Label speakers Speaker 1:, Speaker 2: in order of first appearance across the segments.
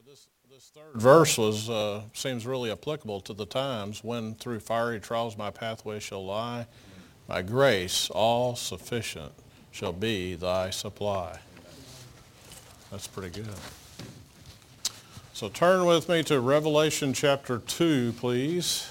Speaker 1: This third verse seems really applicable to the times when through fiery trials my pathway shall lie. My grace, all sufficient, shall be thy supply. That's pretty good. So turn with me to Revelation chapter 2, please.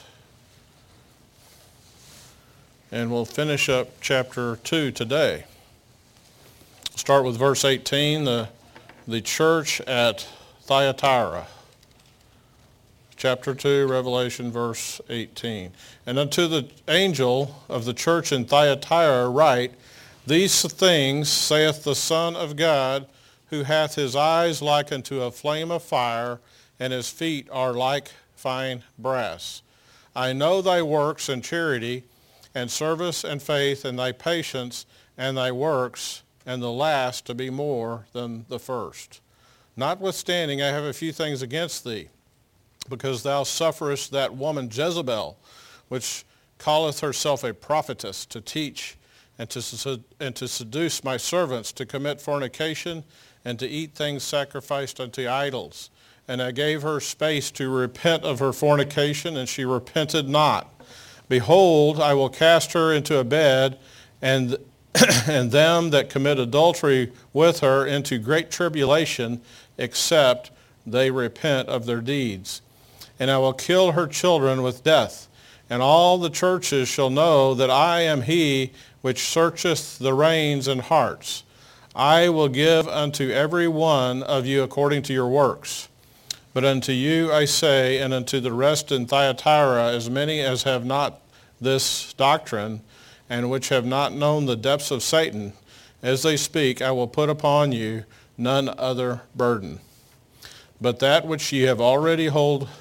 Speaker 1: And we'll finish up chapter 2 today. Start with verse 18, the church at Thyatira. Chapter 2, Revelation, verse 18. And unto the angel of the church in Thyatira write, These things saith the Son of God, who hath his eyes like unto a flame of fire, and his feet are like fine brass. I know thy works and charity, and service and faith, and thy patience, and thy works, and the last to be more than the first. Notwithstanding, I have a few things against thee, because thou sufferest that woman Jezebel, which calleth herself a prophetess, to teach and to seduce my servants to commit fornication and to eat things sacrificed unto idols. And I gave her space to repent of her fornication, and she repented not. Behold, I will cast her into a bed, and them that commit adultery with her into great tribulation, except they repent of their deeds. And I will kill her children with death. And all the churches shall know that I am he which searcheth the reins and hearts. I will give unto every one of you according to your works. But unto you I say, and unto the rest in Thyatira, as many as have not this doctrine, and which have not known the depths of Satan, as they speak, I will put upon you none other burden. But that which you have already hold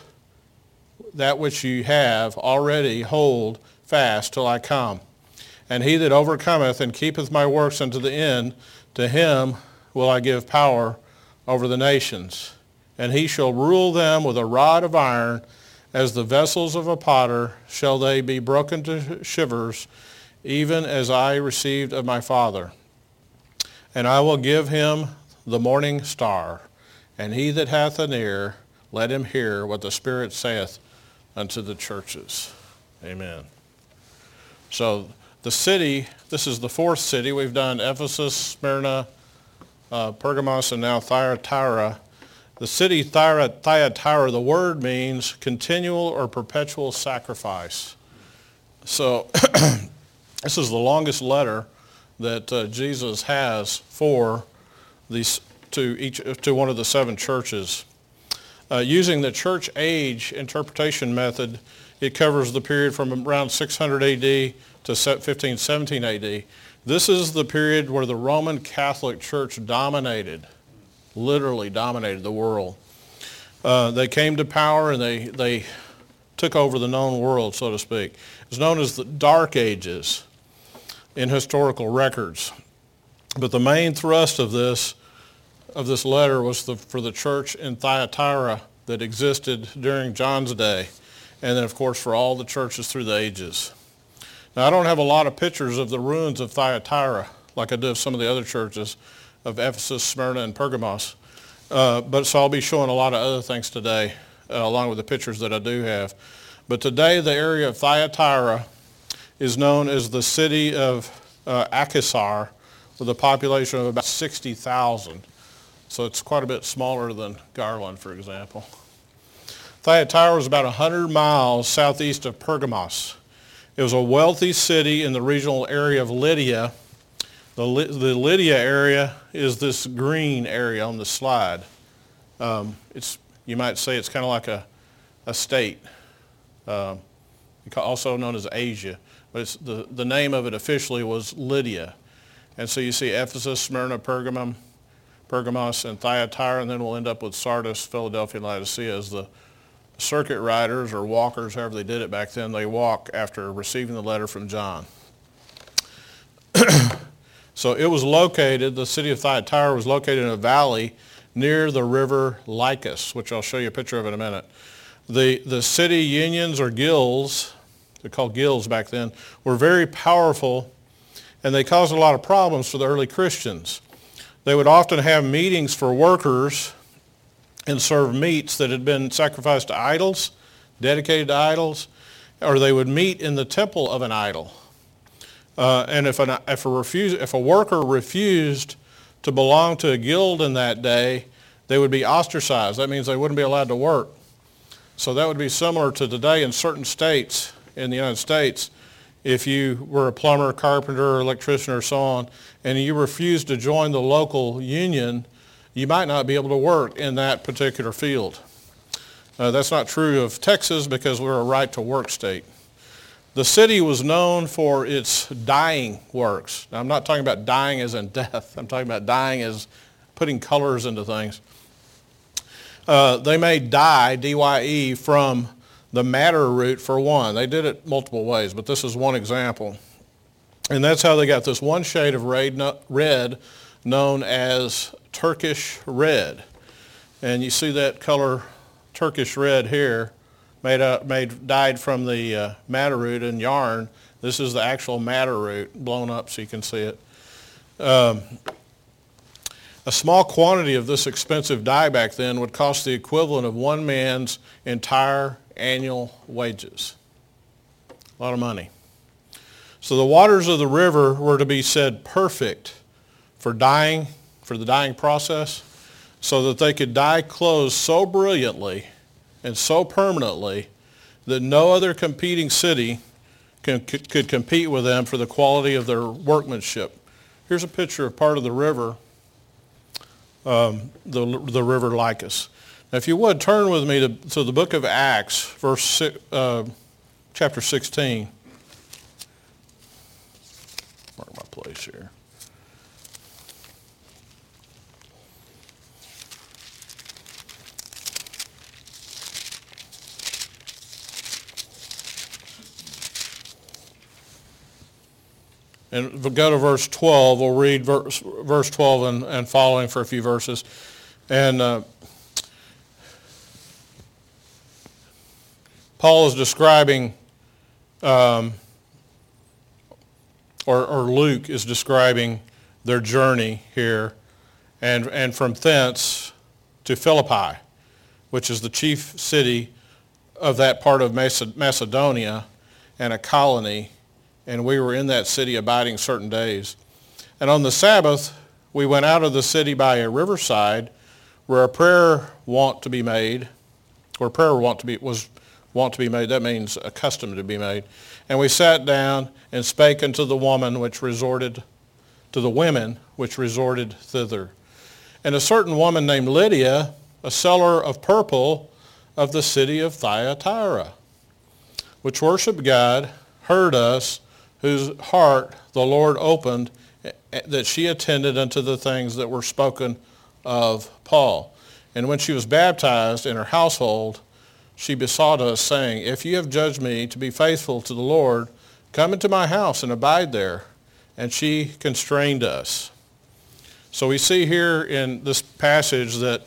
Speaker 1: fast till I come. And he that overcometh and keepeth my works unto the end, to him will I give power over the nations. And he shall rule them with a rod of iron, as the vessels of a potter shall they be broken to shivers, even as I received of my Father. And I will give him the morning star. And he that hath an ear, let him hear what the Spirit saith unto the churches. Amen. So the city, this is the fourth city. We've done Ephesus, Smyrna, Pergamos, and now Thyatira. The city Thyatira, the word means continual or perpetual sacrifice. So this is the longest letter that Jesus has for these to one of the seven churches. Using the church age interpretation method, it covers the period from around 600 AD to 1517 AD. This is the period where the Roman Catholic Church literally dominated the world. They came to power and they took over the known world, so to speak. It's known as the Dark Ages in historical records. But the main thrust of this letter was for the church in Thyatira that existed during John's day, and then of course for all the churches through the ages. Now I don't have a lot of pictures of the ruins of Thyatira like I do of some of the other churches of Ephesus, Smyrna, and Pergamos, but so I'll be showing a lot of other things today along with the pictures that I do have. But today the area of Thyatira is known as the city of Akhisar, with a population of about 60,000. So it's quite a bit smaller than Garland, for example. Thyatira was about 100 miles southeast of Pergamos. It was a wealthy city in the regional area of Lydia. The Lydia area is this green area on the slide. You might say it's kind of like a state, also known as Asia. But it's the name of it officially was Lydia. And so you see Ephesus, Smyrna, Pergamos, and Thyatira, and then we'll end up with Sardis, Philadelphia, and Laodicea as the circuit riders or walkers, however they did it back then. They walk after receiving the letter from John. So it was located, the city of Thyatira was located in a valley near the river Lycus, which I'll show you a picture of in a minute. The city unions or guilds, they're called guilds back then, were very powerful, and they caused a lot of problems for the early Christians. They would often have meetings for workers and serve meats that had been sacrificed to idols, dedicated to idols, or they would meet in the temple of an idol. And if a worker refused to belong to a guild in that day, they would be ostracized. That means they wouldn't be allowed to work. So that would be similar to today in certain states in the United States. If you were a plumber, carpenter, electrician, or so on, and you refused to join the local union, you might not be able to work in that particular field. That's not true of Texas because we're a right-to-work state. The city was known for its dyeing works. Now, I'm not talking about dyeing as in death. I'm talking about dyeing as putting colors into things. They made dye, D-Y-E, from the madder root for one. They did it multiple ways, but this is one example. And that's how they got this one shade of red known as Turkish red. And you see that color Turkish red here, dyed from the madder root in yarn. This is the actual madder root blown up so you can see it. A small quantity of this expensive dye back then would cost the equivalent of one man's entire annual wages. A lot of money. So the waters of the river were to be said perfect for dyeing, for the dyeing process, so that they could dye clothes so brilliantly and so permanently that no other competing city could compete with them for the quality of their workmanship. Here's a picture of part of the river, the river Lycus. Now, if you would, turn with me to the book of Acts, chapter 16. Mark my place here. And we'll go to verse 12. We'll read verse 12 and following for a few verses. And Paul is describing, or Luke is describing their journey here, and from thence to Philippi, which is the chief city of that part of Macedonia and a colony. And we were in that city abiding certain days. And on the Sabbath, we went out of the city by a riverside where a prayer wont to be made, or prayer wont to be made, that means accustomed to be made. And we sat down and spake unto the women which resorted, to the women which resorted thither. And a certain woman named Lydia, a seller of purple of the city of Thyatira, which worshiped God, heard us, whose heart the Lord opened, that she attended unto the things that were spoken of Paul. And when she was baptized in her household, she besought us, saying, If you have judged me to be faithful to the Lord, come into my house and abide there. And she constrained us. So we see here in this passage that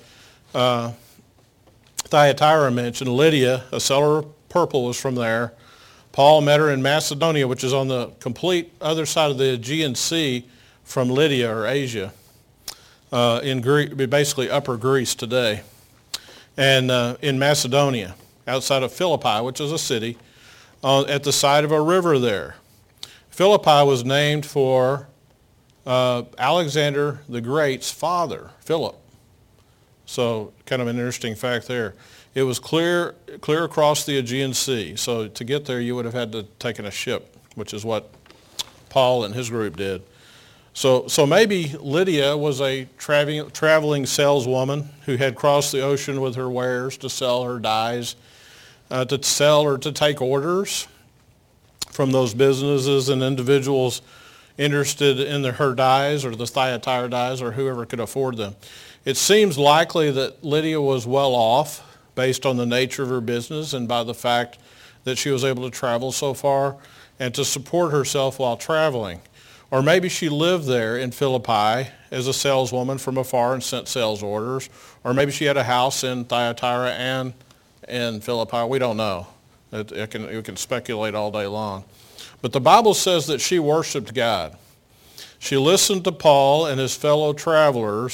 Speaker 1: Thyatira mentioned. Lydia, a seller of purple, was from there. Paul met her in Macedonia, which is on the complete other side of the Aegean Sea from Lydia or Asia, in basically Upper Greece today, and in Macedonia, outside of Philippi, which is a city, at the side of a river there. Philippi was named for Alexander the Great's father, Philip. So kind of an interesting fact there. It was clear across the Aegean Sea. So to get there, you would have had to taken a ship, which is what Paul and his group did. So maybe Lydia was a traveling saleswoman who had crossed the ocean with her wares to sell her dyes, to sell or to take orders from those businesses and individuals interested in her dyes or the Thyatira dyes or whoever could afford them. It seems likely that Lydia was well off based on the nature of her business and by the fact that she was able to travel so far and to support herself while traveling. Or maybe she lived there in Philippi as a saleswoman from afar and sent sales orders. Or maybe she had a house in Thyatira and in Philippi. We don't know. We can speculate all day long. But the Bible says that she worshiped God. She listened to Paul and his fellow travelers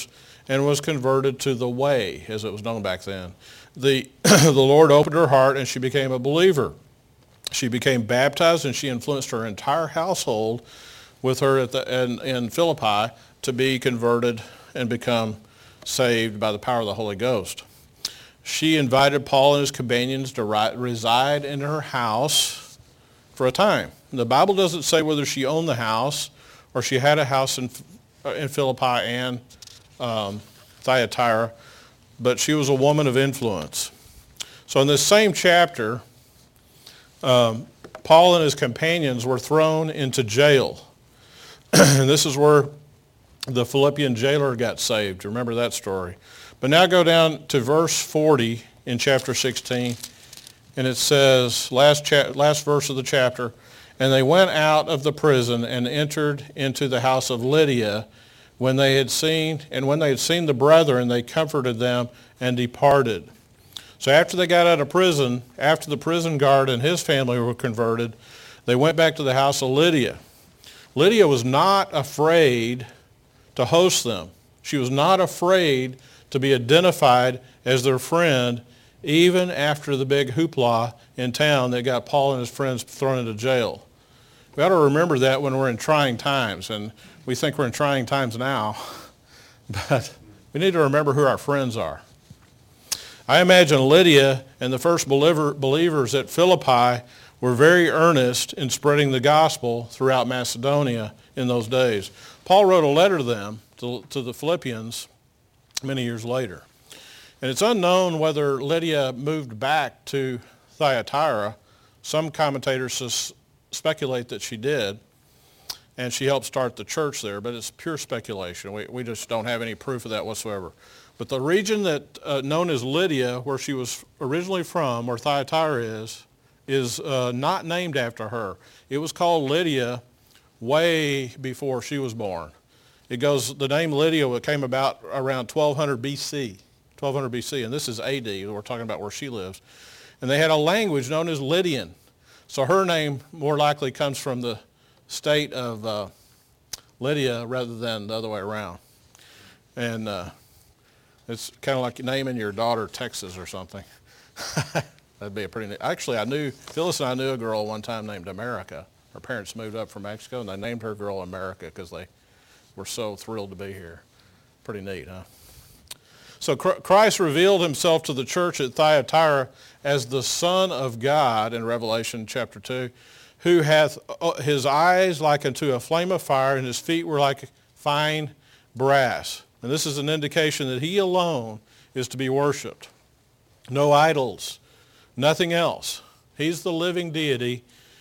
Speaker 1: and was converted to the way, as it was known back then. The Lord opened her heart, and she became a believer. She became baptized, and she influenced her entire household with her in Philippi to be converted and become saved by the power of the Holy Ghost. She invited Paul and his companions to reside in her house for a time. The Bible doesn't say whether she owned the house or she had a house in Philippi and Thyatira, but she was a woman of influence. So in this same chapter, Paul and his companions were thrown into jail. And this is where the Philippian jailer got saved. Remember that story. But now go down to verse 40 in chapter 16, and it says, last verse of the chapter, "And they went out of the prison and entered into the house of Lydia. When they had seen the brethren, they comforted them and departed." So after they got out of prison, after the prison guard and his family were converted, they went back to the house of Lydia. Lydia was not afraid to host them. She was not afraid to be identified as their friend, even after the big hoopla in town that got Paul and his friends thrown into jail. We ought to remember that when we're in trying times, and we think we're in trying times now, but we need to remember who our friends are. I imagine Lydia and the first believers at Philippi were very earnest in spreading the gospel throughout Macedonia in those days. Paul wrote a letter to them, to the Philippians, many years later. And it's unknown whether Lydia moved back to Thyatira. Some commentators speculate that she did, and she helped start the church there, but it's pure speculation. We just don't have any proof of that whatsoever. But the region that known as Lydia, where she was originally from, where Thyatira is not named after her. It was called Lydia way before she was born. The name Lydia came about around 1200 BC, and this is AD, we're talking about where she lives. And they had a language known as Lydian. So her name more likely comes from the state of Lydia rather than the other way around. And it's kind of like naming your daughter Texas or something. That'd be a pretty neat. Actually, Phyllis and I knew a girl one time named America. Her parents moved up from Mexico, and they named her girl America because they were so thrilled to be here. Pretty neat, huh? So Christ revealed himself to the church at Thyatira as the Son of God in Revelation chapter 2, who hath his eyes like unto a flame of fire, and his feet were like fine brass. And this is an indication that he alone is to be worshipped. No idols, nothing else. He's the living deity.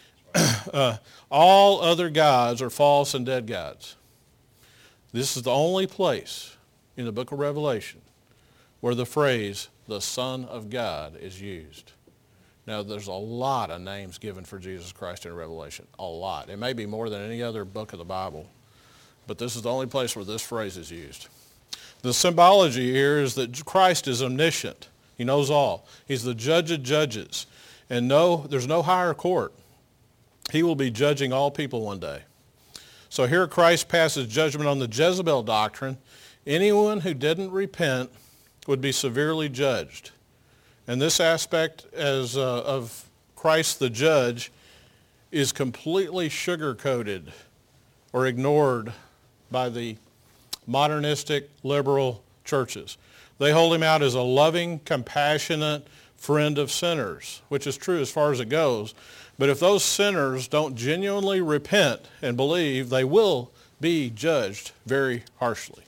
Speaker 1: All other gods are false and dead gods. This is the only place in the book of Revelation where the phrase, the Son of God, is used. Now, there's a lot of names given for Jesus Christ in Revelation. A lot. It may be more than any other book of the Bible. But this is the only place where this phrase is used. The symbology here is that Christ is omniscient. He knows all. He's the judge of judges. And there's no higher court. He will be judging all people one day. So here Christ passes judgment on the Jezebel doctrine. Anyone who didn't repent would be severely judged. And this aspect of Christ the judge is completely sugar-coated or ignored by the modernistic liberal churches. They hold him out as a loving, compassionate friend of sinners, which is true as far as it goes. But if those sinners don't genuinely repent and believe, they will be judged very harshly.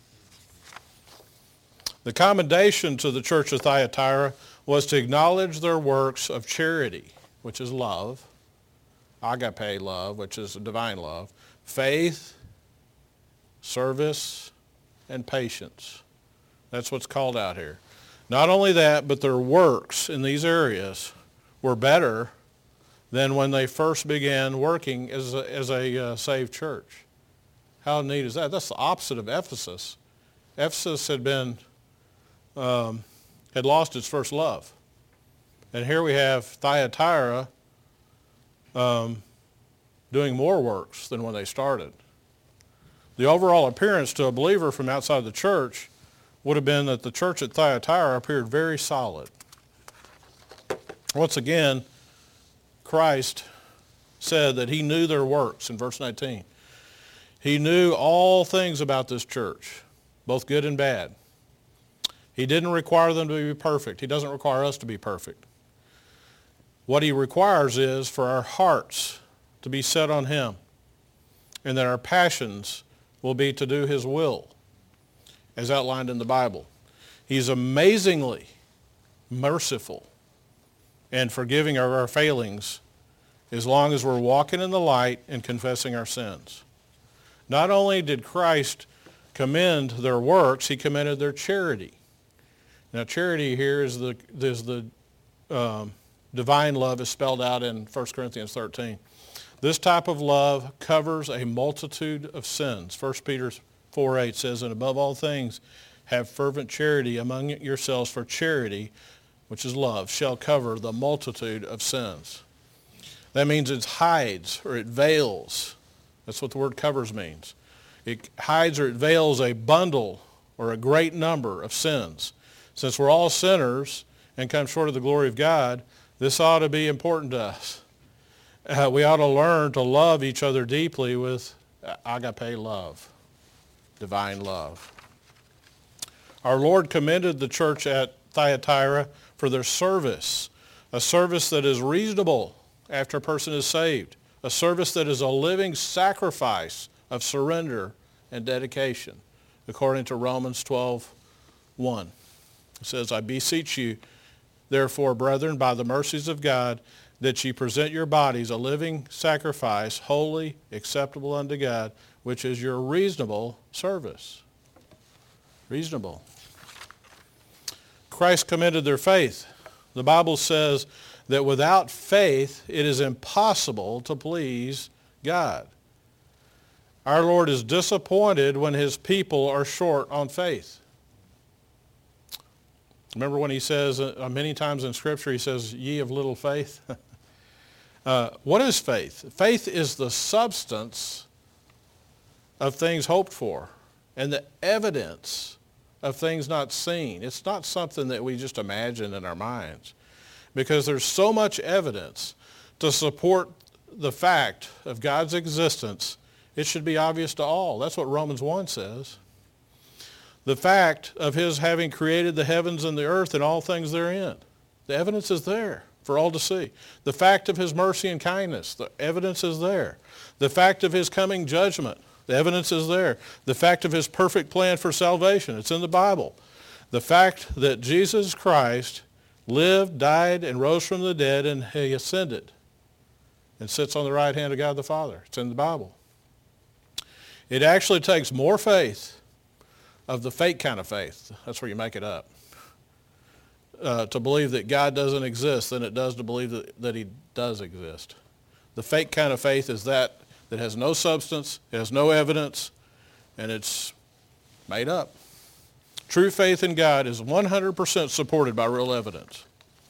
Speaker 1: The commendation to the church of Thyatira was to acknowledge their works of charity, which is love, agape love, which is divine love, faith, service, and patience. That's what's called out here. Not only that, but their works in these areas were better than when they first began working as a saved church. How neat is that? That's the opposite of Ephesus. Ephesus had lost its first love. And here we have Thyatira doing more works than when they started. The overall appearance to a believer from outside the church would have been that the church at Thyatira appeared very solid. Once again, Christ said that he knew their works in verse 19. He knew all things about this church, both good and bad. He didn't require them to be perfect. He doesn't require us to be perfect. What he requires is for our hearts to be set on him, and that our passions will be to do his will, as outlined in the Bible. He's amazingly merciful and forgiving of our failings as long as we're walking in the light and confessing our sins. Not only did Christ commend their works, he commended their charity. Now, charity here is the divine love is spelled out in 1 Corinthians 13. This type of love covers a multitude of sins. 1 Peter 4:8 says, and above all things, have fervent charity among yourselves, for charity, which is love, shall cover the multitude of sins. That means it hides or it veils. That's what the word covers means. It hides or it veils a bundle or a great number of sins. Since we're all sinners and come short of the glory of God, this ought to be important to us. We ought to learn to love each other deeply with agape love, divine love. Our Lord commended the church at Thyatira for their service, a service that is reasonable after a person is saved, a service that is a living sacrifice of surrender and dedication, according to Romans 12:1. It says, I beseech you, therefore, brethren, by the mercies of God, that ye present your bodies a living sacrifice, holy, acceptable unto God, which is your reasonable service. Reasonable. Christ commended their faith. The Bible says that without faith, it is impossible to please God. Our Lord is disappointed when his people are short on faith. Remember when he says, many times in Scripture, he says, ye of little faith? What is faith? Faith is the substance of things hoped for and the evidence of things not seen. It's not something that we just imagine in our minds, because there's so much evidence to support the fact of God's existence. It should be obvious to all. That's what Romans 1 says. The fact of his having created the heavens and the earth and all things therein. The evidence is there for all to see. The fact of his mercy and kindness, the evidence is there. The fact of his coming judgment, the evidence is there. The fact of his perfect plan for salvation, it's in the Bible. The fact that Jesus Christ lived, died, and rose from the dead, and he ascended and sits on the right hand of God the Father. It's in the Bible. It actually takes more faith, of the fake kind of faith, that's where you make it up, to believe that God doesn't exist than it does to believe that he does exist. The fake kind of faith is that has no substance, it has no evidence, and it's made up. True faith in God is 100% supported by real evidence.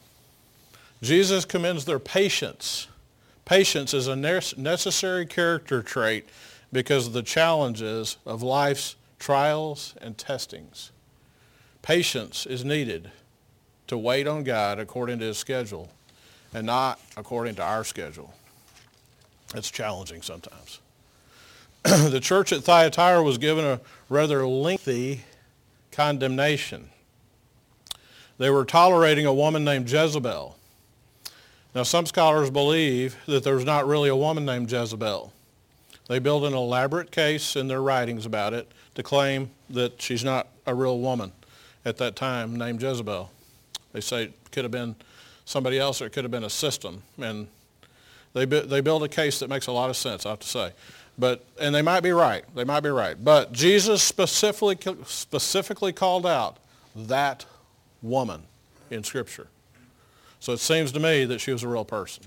Speaker 1: Jesus commends their patience. Patience is a necessary character trait because of the challenges of life's trials and testings. Patience is needed to wait on God according to his schedule and not according to our schedule. It's challenging sometimes. The church at Thyatira was given a rather lengthy condemnation. They were tolerating a woman named Jezebel. Now, some scholars believe that there's not really a woman named Jezebel. They build an elaborate case in their writings about it to claim that she's not a real woman at that time named Jezebel. They say it could have been somebody else or it could have been a system. And they build a case that makes a lot of sense, I have to say. And they might be right. They might be right. But Jesus specifically called out that woman in Scripture. So it seems to me that she was a real person.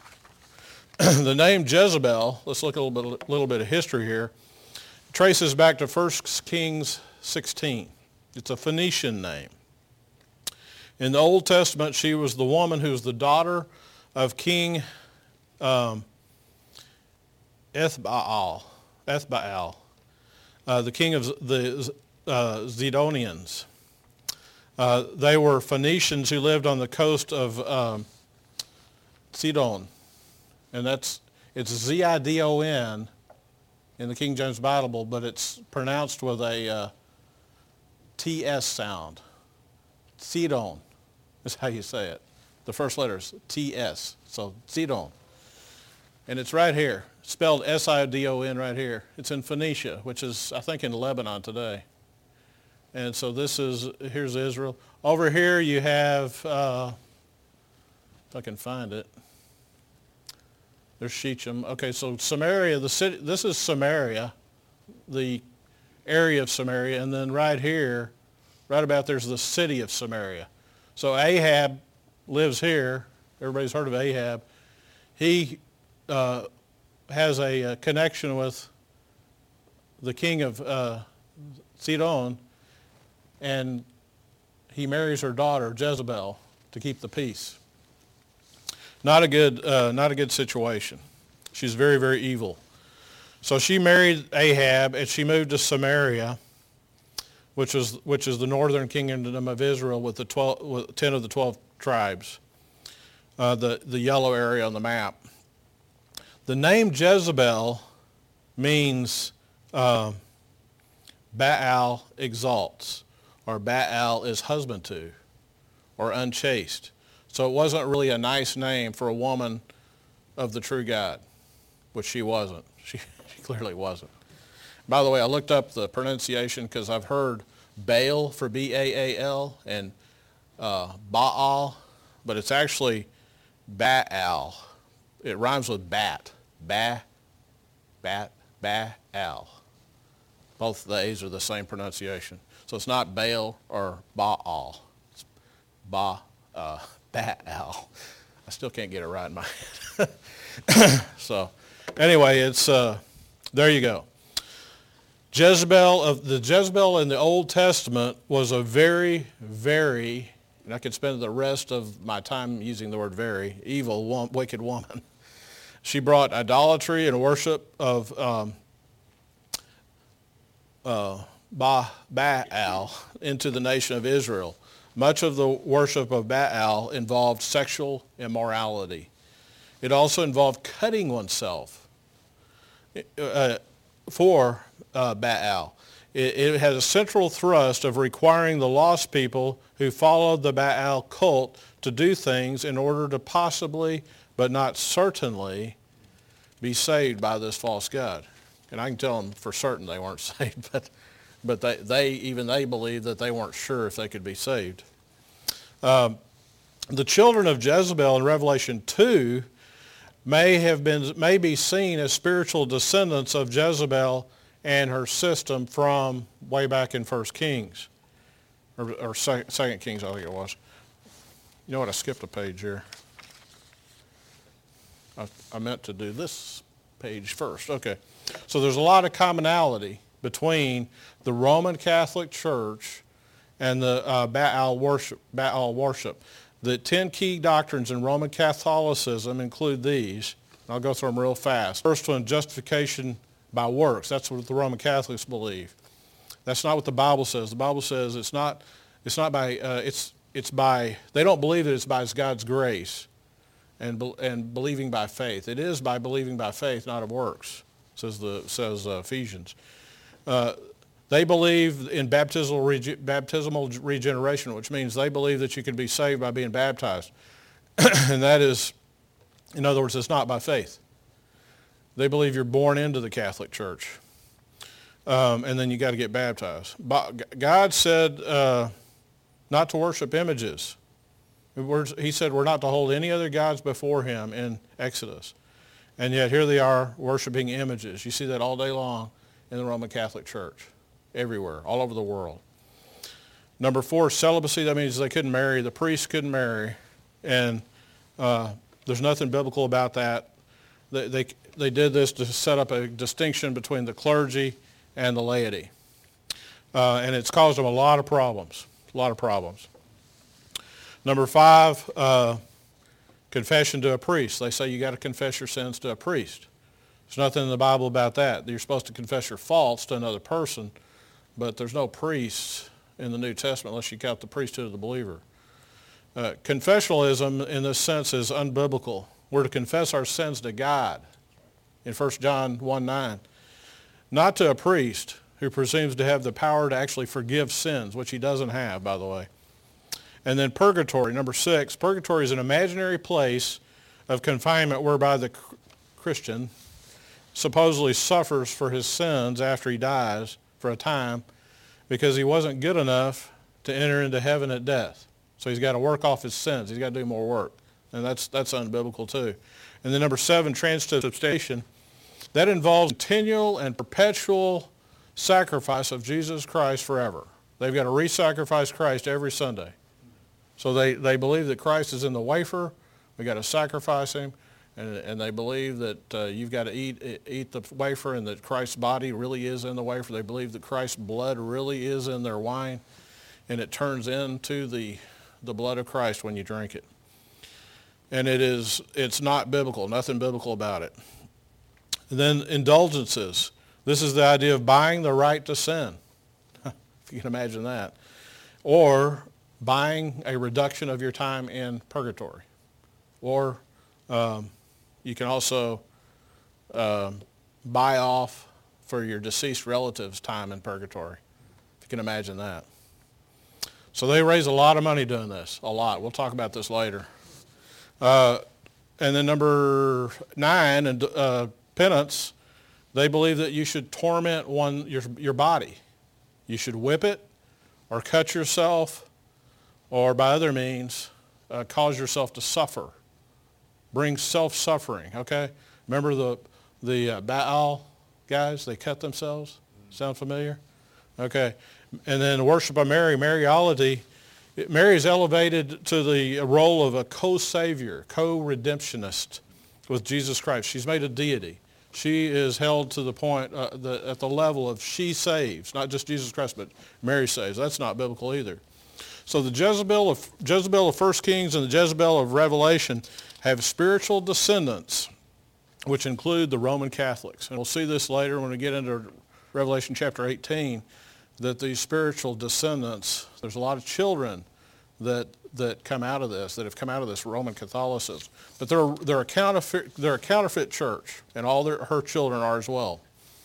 Speaker 1: The name Jezebel, let's look a little bit of history here, traces back to 1 Kings 16. It's a Phoenician name. In the Old Testament, she was the woman who was the daughter of King Ethbaal, the king of the Zidonians. They were Phoenicians who lived on the coast of Sidon, and it's Zidon in the King James Bible, but it's pronounced with a TS sound. Sidon is how you say it. The first letter is TS, so Sidon. And it's right here, spelled Sidon right here. It's in Phoenicia, which is, I think, in Lebanon today. And so here's Israel. Over here you have, if I can find it, there's Shechem. Okay, so Samaria, the city, this is Samaria, the area of Samaria, and then right here, right about there's the city of Samaria. So Ahab lives here. Everybody's heard of Ahab. He has a connection with the king of Sidon, and he marries her daughter Jezebel to keep the peace. Not a good situation. She's very, very evil. So she married Ahab, and she moved to Samaria, which is the northern kingdom of Israel with 10 of the 12 tribes, the yellow area on the map. The name Jezebel means Baal exalts, or Baal is husband to, or unchaste. So it wasn't really a nice name for a woman of the true God, which she wasn't. She clearly wasn't. By the way, I looked up the pronunciation because I've heard Baal for B-A-A-L and Baal, but it's actually Baal. It rhymes with bat. Baal. Both the A's are the same pronunciation. So it's not Baal or Baal. It's Baal. I still can't get it right in my head. So anyway, it's there you go. The Jezebel in the Old Testament was a very, very, and I could spend the rest of my time using the word very, evil, wicked woman. She brought idolatry and worship of Baal into the nation of Israel. Much of the worship of Baal involved sexual immorality. It also involved cutting oneself for Baal. It has a central thrust of requiring the lost people who followed the Baal cult to do things in order to possibly, but not certainly, be saved by this false god. And I can tell them for certain they weren't saved, but they believed that they weren't sure if they could be saved. The children of Jezebel in Revelation 2 may be seen as spiritual descendants of Jezebel and her system from way back in 1 Kings, or 2 Kings, I think it was. You know what, I skipped a page here. I meant to do this page first. Okay. So there's a lot of commonality between the Roman Catholic Church and the Baal worship. The 10 key doctrines in Roman Catholicism include these. I'll go through them real fast. First one, justification by works. That's what the Roman Catholics believe. That's not what the Bible says. The Bible says it's by, they don't believe that it's by God's grace and believing by faith. It is by believing by faith, not of works, says Ephesians. They believe in baptismal regeneration, which means they believe that you can be saved by being baptized. And that is, in other words, it's not by faith. They believe you're born into the Catholic Church. And then you got to get baptized. God said not to worship images. He said we're not to hold any other gods before him in Exodus. And yet here they are worshiping images. You see that all day long in the Roman Catholic Church, everywhere, all over the world. Number 4, celibacy. That means they couldn't marry. The priests couldn't marry. And there's nothing biblical about that. They did this to set up a distinction between the clergy and the laity. And it's caused them a lot of problems. Number 5, confession to a priest. They say you got to confess your sins to a priest. There's nothing in the Bible about that. You're supposed to confess your faults to another person, but there's no priest in the New Testament unless you count the priesthood of the believer. Confessionalism in this sense is unbiblical. We're to confess our sins to God in 1 John 1:9, not to a priest who presumes to have the power to actually forgive sins, which he doesn't have, by the way. And then purgatory, number 6. Purgatory is an imaginary place of confinement whereby the Christian supposedly suffers for his sins after he dies for a time because he wasn't good enough to enter into heaven at death. So he's got to work off his sins. He's got to do more work. And that's unbiblical too. And then number 7, transubstantiation. That involves continual and perpetual sacrifice of Jesus Christ forever. They've got to re-sacrifice Christ every Sunday. So they believe that Christ is in the wafer. We've got to sacrifice him. And they believe that you've got to eat the wafer and that Christ's body really is in the wafer. They believe that Christ's blood really is in their wine. And it turns into the blood of Christ when you drink it. And it's not biblical, nothing biblical about it. And then indulgences. This is the idea of buying the right to sin, if you can imagine that. Or buying a reduction of your time in purgatory. Or you can also buy off for your deceased relatives' time in purgatory, if you can imagine that. So they raise a lot of money doing this, a lot. We'll talk about this later. And then number 9, and penance, they believe that you should torment your body. You should whip it or cut yourself or by other means cause yourself to suffer. Bring self-suffering, okay? Remember the Baal guys? They cut themselves? Sound familiar? Okay. And then worship of Mary, Mariology. Mary is elevated to the role of a co-savior, co-redemptionist with Jesus Christ. She's made a deity. She is held to the point, at the level of she saves, not just Jesus Christ, but Mary saves. That's not biblical either. So the Jezebel of 1 Kings and the Jezebel of Revelation have spiritual descendants, which include the Roman Catholics. And we'll see this later when we get into Revelation chapter 18, that these spiritual descendants, there's a lot of children that come out of this, that have come out of this Roman Catholicism. But they're a counterfeit church, and all her children are as well.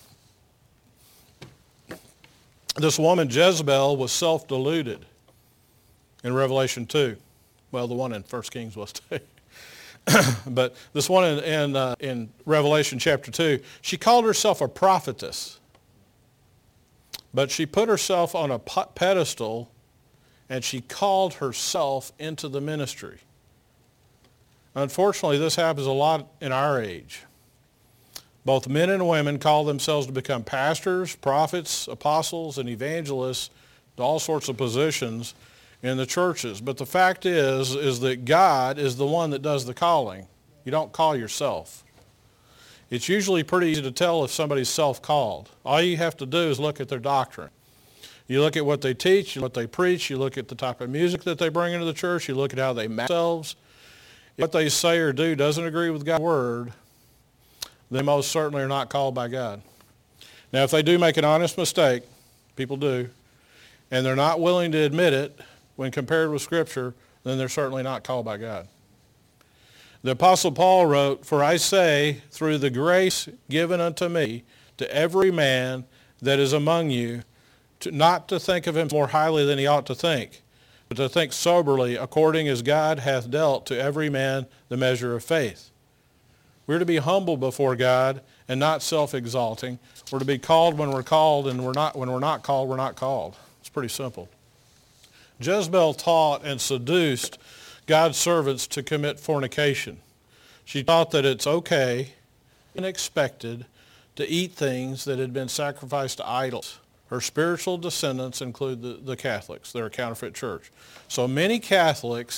Speaker 1: This woman, Jezebel, was self-deluded in Revelation 2. Well, the one in 1 Kings was too. But this one in Revelation chapter 2, she called herself a prophetess. But she put herself on a pedestal and she called herself into the ministry. Unfortunately, this happens a lot in our age. Both men and women call themselves to become pastors, prophets, apostles, and evangelists to all sorts of positions in the churches. But the fact is that God is the one that does the calling. You don't call yourself. It's usually pretty easy to tell if somebody's self-called. All you have to do is look at their doctrine. You look at what they teach, what they preach, you look at the type of music that they bring into the church, you look at how they manage themselves. If what they say or do doesn't agree with God's word, they most certainly are not called by God. Now, if they do make an honest mistake, people do, and they're not willing to admit it when compared with Scripture, then they're certainly not called by God. The Apostle Paul wrote, "For I say, through the grace given unto me, to every man that is among you, not to think of him more highly than he ought to think, but to think soberly, according as God hath dealt to every man the measure of faith." We're to be humble before God and not self-exalting. We're to be called when we're called, and when we're not called, we're not called. It's pretty simple. Jezebel taught and seduced God's servants to commit fornication. She taught that it's okay and expected to eat things that had been sacrificed to idols. Her spiritual descendants include the Catholics. They're a counterfeit church. So many Catholic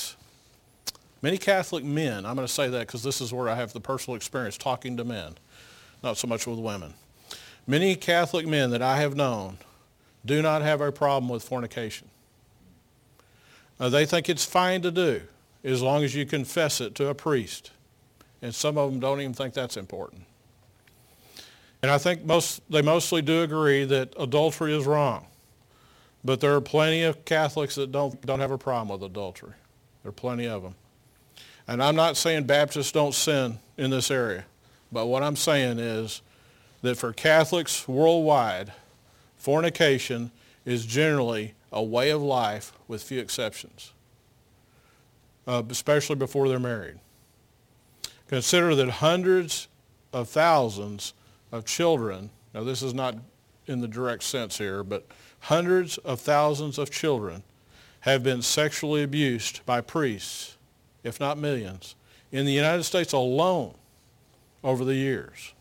Speaker 1: men, I'm going to say that because this is where I have the personal experience talking to men, not so much with women. Many Catholic men that I have known do not have a problem with fornication. They think it's fine to do as long as you confess it to a priest. And some of them don't even think that's important. And I think they mostly do agree that adultery is wrong. But there are plenty of Catholics that don't have a problem with adultery. There are plenty of them. And I'm not saying Baptists don't sin in this area. But what I'm saying is that for Catholics worldwide, fornication is generally a way of life with few exceptions, especially before they're married. Consider that hundreds of thousands of children, now this is not in the direct sense here, but hundreds of thousands of children have been sexually abused by priests, if not millions, in the United States alone over the years.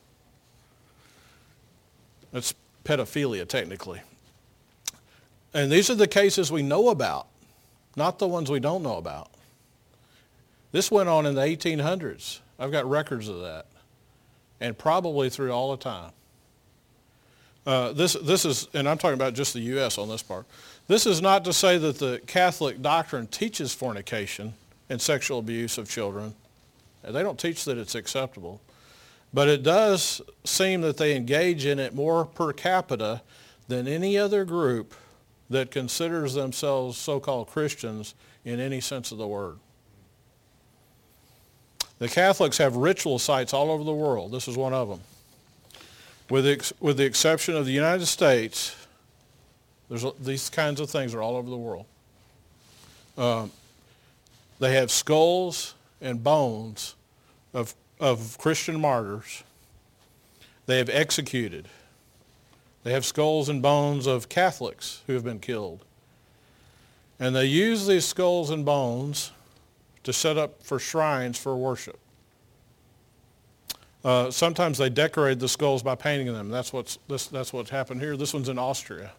Speaker 1: That's pedophilia, technically. And these are the cases we know about, not the ones we don't know about. This went on in the 1800s. I've got records of that, and probably through all the time. This is, and I'm talking about just the U.S. on this part. This is not to say that the Catholic doctrine teaches fornication and sexual abuse of children. They don't teach that it's acceptable. But it does seem that they engage in it more per capita than any other group that considers themselves so-called Christians in any sense of the word. The Catholics have ritual sites all over the world. This is one of them. With the exception of the United States, these kinds of things are all over the world. They have skulls and bones of Christian martyrs. They have executed. They have skulls and bones of Catholics who have been killed. And they use these skulls and bones to set up for shrines for worship. Sometimes they decorate the skulls by painting them. That's what's happened here. This one's in Austria.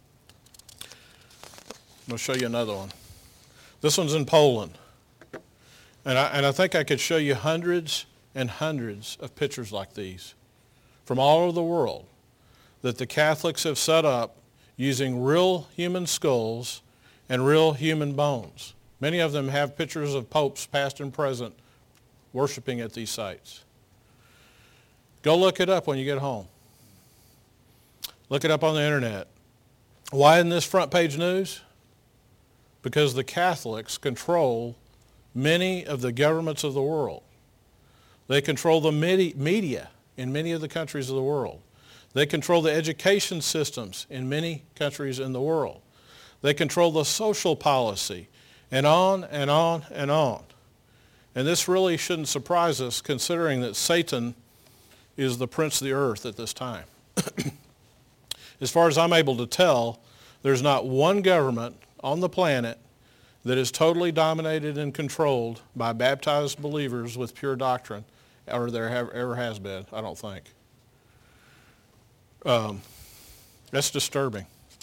Speaker 1: I'm going to show you another one. This one's in Poland. And I think I could show you hundreds and hundreds of pictures like these from all over the world that the Catholics have set up using real human skulls and real human bones. Many of them have pictures of popes, past and present, worshiping at these sites. Go look it up when you get home. Look it up on the internet. Why isn't this front page news? Because the Catholics control many of the governments of the world. They control the media in many of the countries of the world. They control the education systems in many countries in the world. They control the social policy, and on and on and on. And this really shouldn't surprise us, considering that Satan is the prince of the earth at this time. As far as I'm able to tell, there's not one government on the planet that is totally dominated and controlled by baptized believers with pure doctrine, or there ever has been, I don't think. That's disturbing.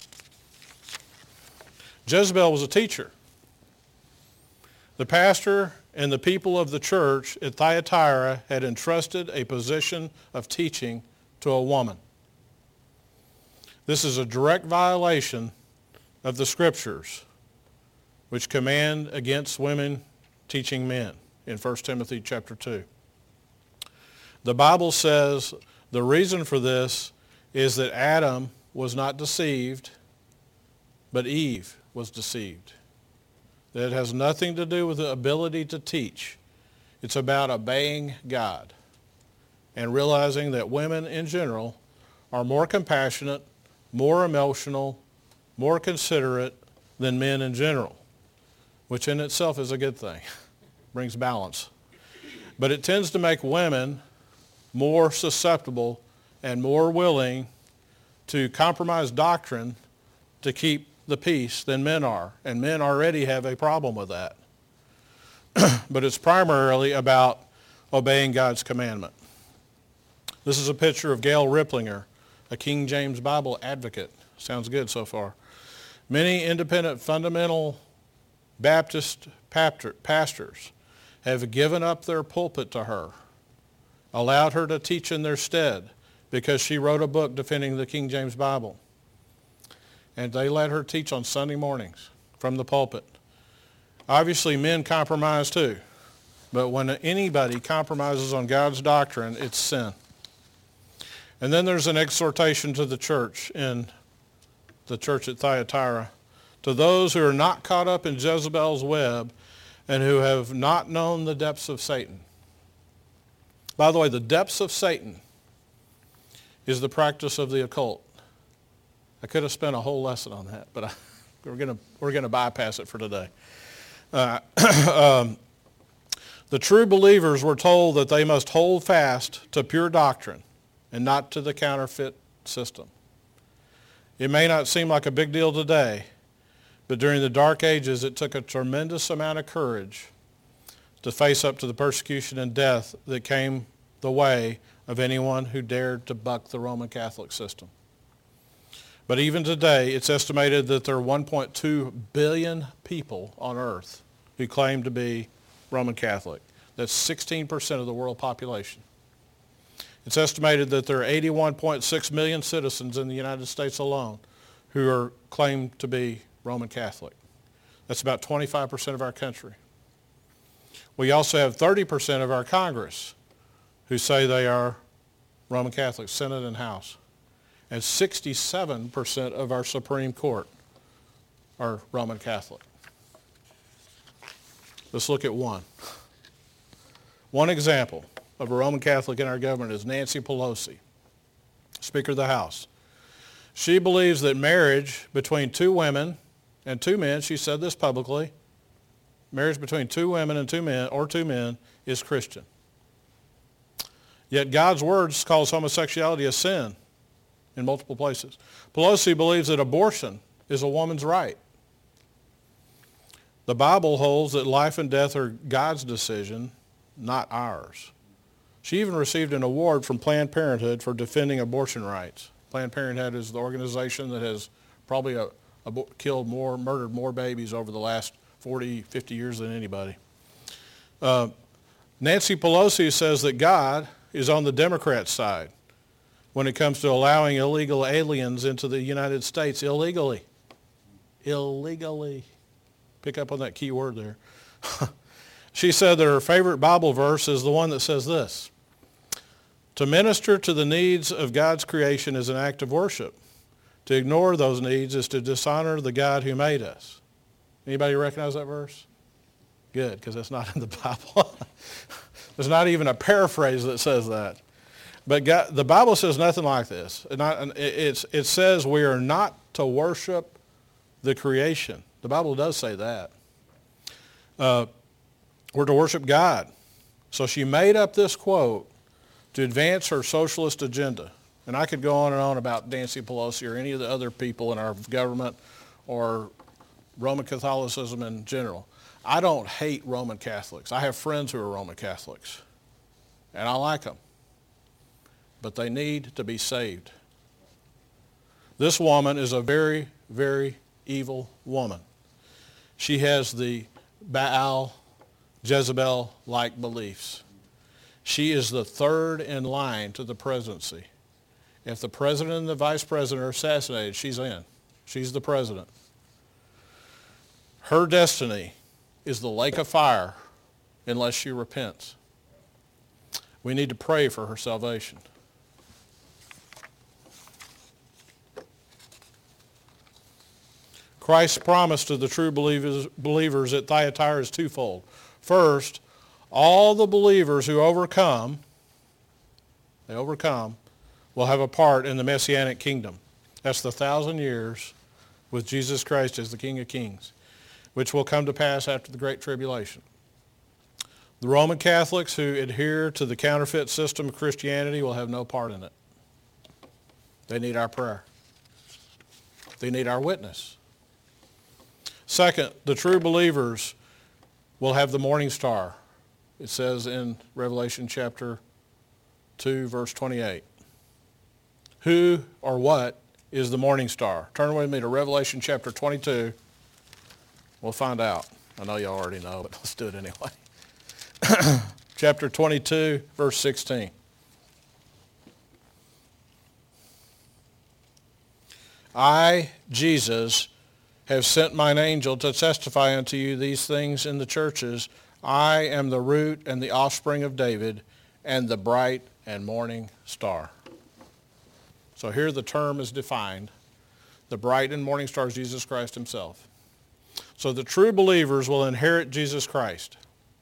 Speaker 1: Jezebel was a teacher. The pastor and the people of the church at Thyatira had entrusted a position of teaching to a woman. This is a direct violation of the scriptures, which command against women teaching men in 1 Timothy chapter 2. The Bible says the reason for this is that Adam was not deceived, but Eve was deceived. That it has nothing to do with the ability to teach. It's about obeying God and realizing that women in general are more compassionate, more emotional, more considerate than men in general, which in itself is a good thing. Brings balance. But it tends to make women more susceptible and more willing to compromise doctrine to keep the peace than men are. And men already have a problem with that. But it's primarily about obeying God's commandment. This is a picture of Gail Riplinger, a King James Bible advocate. Sounds good so far. Many independent fundamental Baptist pastors have given up their pulpit to her, allowed her to teach in their stead because she wrote a book defending the King James Bible. And they let her teach on Sunday mornings from the pulpit. Obviously, men compromise too. But when anybody compromises on God's doctrine, it's sin. And then there's an exhortation to the church in the church at Thyatira, to those who are not caught up in Jezebel's web and who have not known the depths of Satan. By the way, the depths of Satan is the practice of the occult. I could have spent a whole lesson on that, but we're going to bypass it for today. The true believers were told that they must hold fast to pure doctrine and not to the counterfeit system. It may not seem like a big deal today, but during the dark ages it took a tremendous amount of courage to face up to the persecution and death that came the way of anyone who dared to buck the Roman Catholic system. But even today, it's estimated that there are 1.2 billion people on earth who claim to be Roman Catholic. That's 16% of the world population. It's estimated that there are 81.6 million citizens in the United States alone who are claimed to be Roman Catholic. That's about 25% of our country. We also have 30% of our Congress who say they are Roman Catholics, Senate and House. And 67% of our Supreme Court are Roman Catholic. Let's look at one. One example of a Roman Catholic in our government is Nancy Pelosi, Speaker of the House. She believes that marriage between two women and two men, she said this publicly, marriage between two women and two men, or two men, is Christian. Yet God's words calls homosexuality a sin in multiple places. Pelosi believes that abortion is a woman's right. The Bible holds that life and death are God's decision, not ours. She even received an award from Planned Parenthood for defending abortion rights. Planned Parenthood is the organization that has probably murdered more babies over the last 40, 50 years than anybody. Nancy Pelosi says that God is on the Democrat side when it comes to allowing illegal aliens into the United States illegally. Illegally. Pick up on that key word there. She said that her favorite Bible verse is the one that says this: to minister to the needs of God's creation is an act of worship. To ignore those needs is to dishonor the God who made us. Anybody recognize that verse? Good, because that's not in the Bible. There's not even a paraphrase that says that. But God, the Bible says nothing like this. It says we are not to worship the creation. The Bible does say that. We're to worship God. So she made up this quote to advance her socialist agenda. And I could go on and on about Nancy Pelosi or any of the other people in our government or Roman Catholicism in general. I don't hate Roman Catholics. I have friends who are Roman Catholics, and I like them. But they need to be saved. This woman is a very, very evil woman. She has the Baal, Jezebel-like beliefs. She is the third in line to the presidency. If the president and the vice president are assassinated, she's in. She's the president. Her destiny is the lake of fire unless she repents. We need to pray for her salvation. Christ's promise to the true believers at Thyatira is twofold. First, all the believers who overcome, will have a part in the Messianic kingdom. That's the 1,000 years with Jesus Christ as the King of Kings, which will come to pass after the Great Tribulation. The Roman Catholics who adhere to the counterfeit system of Christianity will have no part in it. They need our prayer. They need our witness. Second, the true believers will have the morning star. It says in Revelation chapter 2, verse 28. Who or what is the morning star? Turn with me to Revelation chapter 22. We'll find out. I know you already know, but let's do it anyway. Chapter 22, verse 16. I, Jesus, have sent mine angel to testify unto you these things in the churches. I am the root and the offspring of David and the bright and morning star. So here the term is defined. The bright and morning star is Jesus Christ himself. So the true believers will inherit Jesus Christ.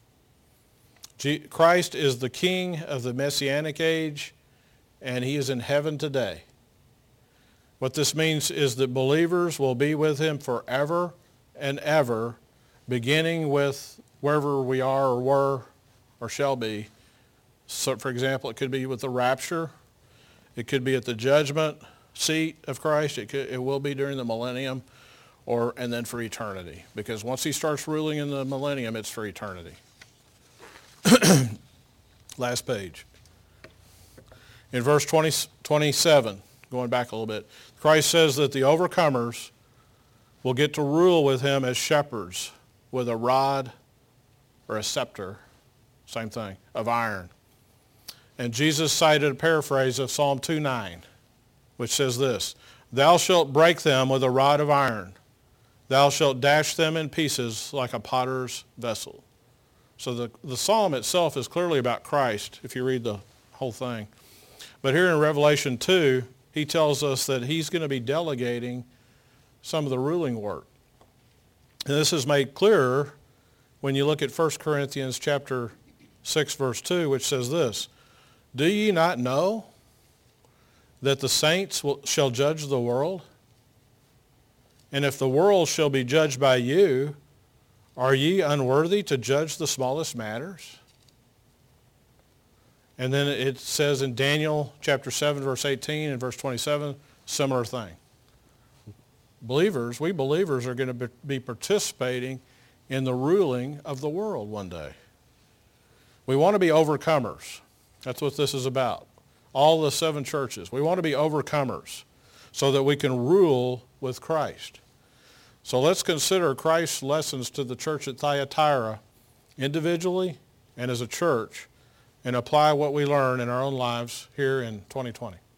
Speaker 1: Christ is the king of the Messianic age, and he is in heaven today. What this means is that believers will be with him forever and ever, beginning with wherever we are or were or shall be. So, for example, it could be with the rapture. It could be at the judgment seat of Christ. It will be during the millennium, and then for eternity. Because once he starts ruling in the millennium, it's for eternity. Last page. In verse 27, going back a little bit, Christ says that the overcomers will get to rule with him as shepherds with a rod or a scepter, same thing, of iron. And Jesus cited a paraphrase of Psalm 2:9, which says this, "Thou shalt break them with a rod of iron. Thou shalt dash them in pieces like a potter's vessel." So the psalm itself is clearly about Christ, if you read the whole thing. But here in Revelation 2, he tells us that he's going to be delegating some of the ruling work. And this is made clearer when you look at 1 Corinthians chapter 6, verse 2, which says this, "Do ye not know that the saints shall judge the world? And if the world shall be judged by you, are ye unworthy to judge the smallest matters?" And then it says in Daniel chapter 7, verse 18 and verse 27, similar thing. We believers are going to be participating in the ruling of the world one day. We want to be overcomers. That's what this is about. All the 7 churches. We want to be overcomers so that we can rule with Christ. So let's consider Christ's lessons to the church at Thyatira individually and as a church and apply what we learn in our own lives here in 2020.